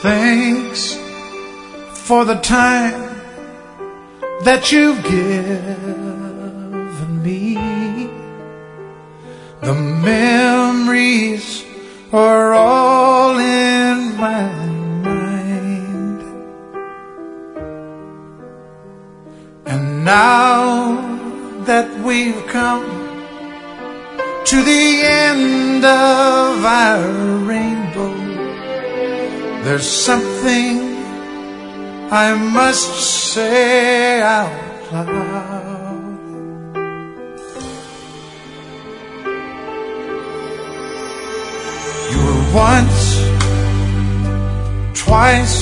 Thanks for the time that you've given me. The memories are all in my mind. And now that we've come to the end of our rainbow, there's something I must say out loud. You were once, twice,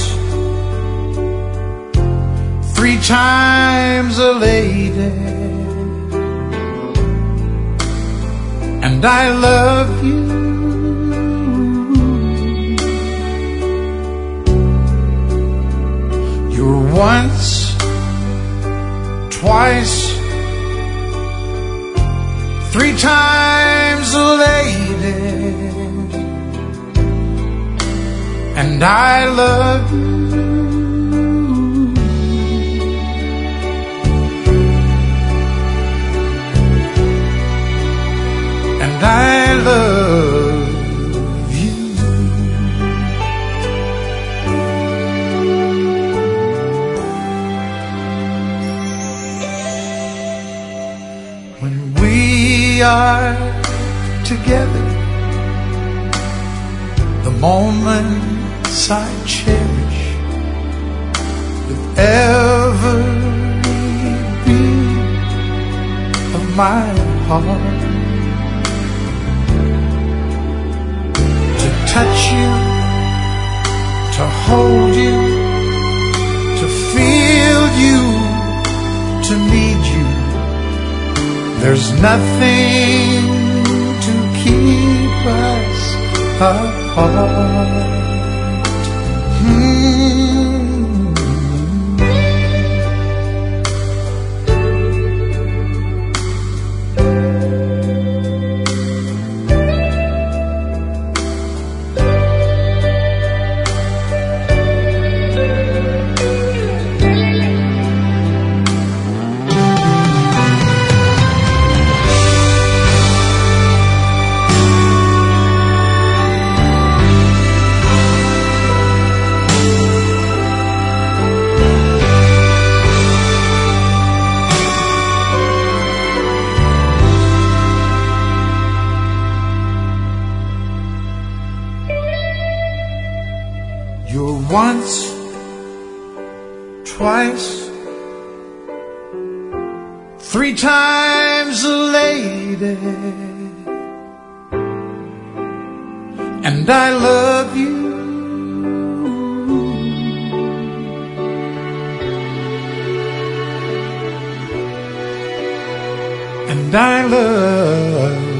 3 times a lady, and I love you. You were once, twice, 3 times a lady, and I love you. And I love you. When we are together, the moments I cherish with every beat of my heart. Touch you, to hold you, to feel you, to need you. There's nothing to keep us apart. You're once, twice, 3 times a lady, and I love you. And I love you.